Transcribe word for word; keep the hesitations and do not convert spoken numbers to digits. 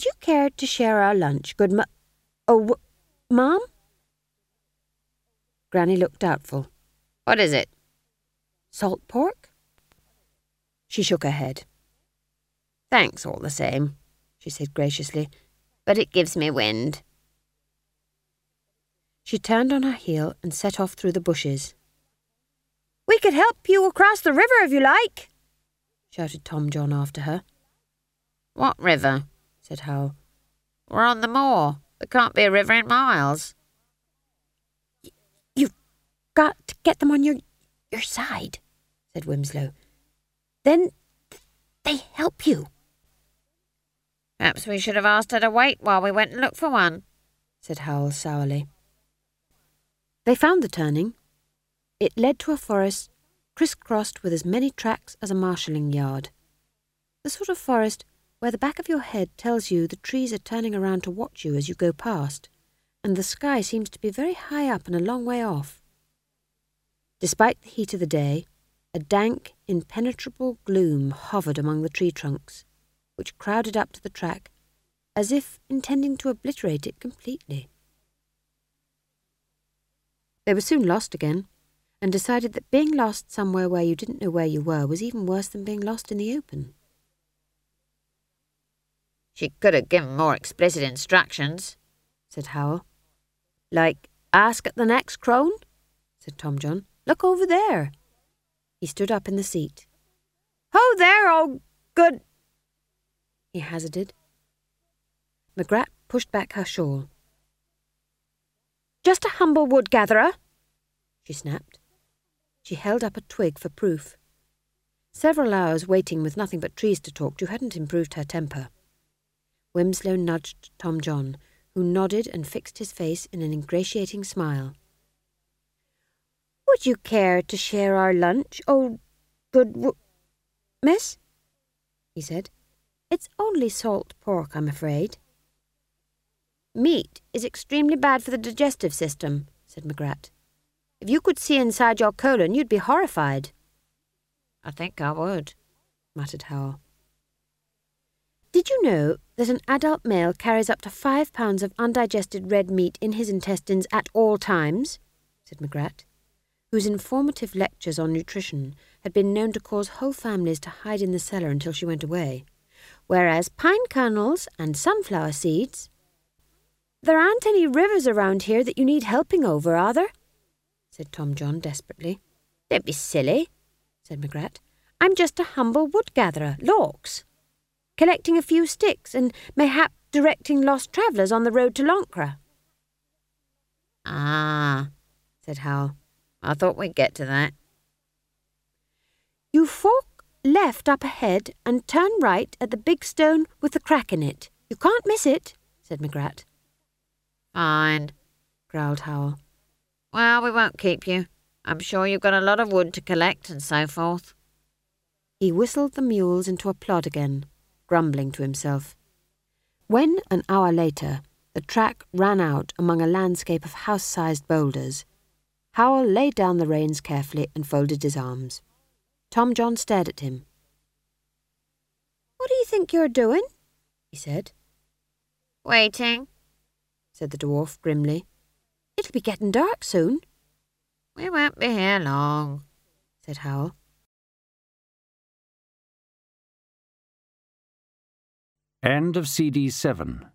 Would you care to share our lunch, good mu— Oh, w- Mum? Granny looked doubtful. What is it? Salt pork? She shook her head. Thanks all the same, she said graciously, but it gives me wind. She turned on her heel and set off through the bushes. We could help you across the river if you like, shouted Tom John after her. What river? Said Howell. We're on the moor. There can't be a river in miles. Y- you've got to get them on your, your side, said Wimslow. Then they help you. Perhaps we should have asked her to wait while we went and looked for one, said Howell sourly. They found the turning. It led to a forest crisscrossed with as many tracks as a marshalling yard. The sort of forest where the back of your head tells you the trees are turning around to watch you as you go past, and the sky seems to be very high up and a long way off. Despite the heat of the day, a dank, impenetrable gloom hovered among the tree trunks, which crowded up to the track, as if intending to obliterate it completely. They were soon lost again, and decided that being lost somewhere where you didn't know where you were was even worse than being lost in the open. She could have given more explicit instructions, said Howell. Like, ask at the next crone, said Tom John. Look over there. He stood up in the seat. Ho there, oh good, he hazarded. Magrat pushed back her shawl. Just a humble wood-gatherer, she snapped. She held up a twig for proof. Several hours waiting with nothing but trees to talk to hadn't improved her temper. Wimslow nudged Tom John, who nodded and fixed his face in an ingratiating smile. Would you care to share our lunch, oh good w- miss? He said. It's only salt pork, I'm afraid. Meat is extremely bad for the digestive system, said Magrat. If you could see inside your colon, you'd be horrified. I think I would, muttered Howell. Did you know that an adult male carries up to five pounds of undigested red meat in his intestines at all times? Said Magrat, whose informative lectures on nutrition had been known to cause whole families to hide in the cellar until she went away, whereas pine kernels and sunflower seeds— There aren't any rivers around here that you need helping over, are there? Said Tom John desperately. Don't be silly, said Magrat. I'm just a humble wood-gatherer, Lawks, collecting a few sticks and mayhap directing lost travellers on the road to Loncra. Ah, said Howell. I thought we'd get to that. You fork left up ahead and turn right at the big stone with the crack in it. You can't miss it, said Magrat. Fine, growled Howell. Well, we won't keep you. I'm sure you've got a lot of wood to collect and so forth. He whistled the mules into a plod again, grumbling to himself. When, an hour later, the track ran out among a landscape of house-sized boulders, Howell laid down the reins carefully and folded his arms. Tom John stared at him. What do you think you're doing? He said. Waiting, said the dwarf grimly. It'll be getting dark soon. We won't be here long, said Howell. End of C D seven.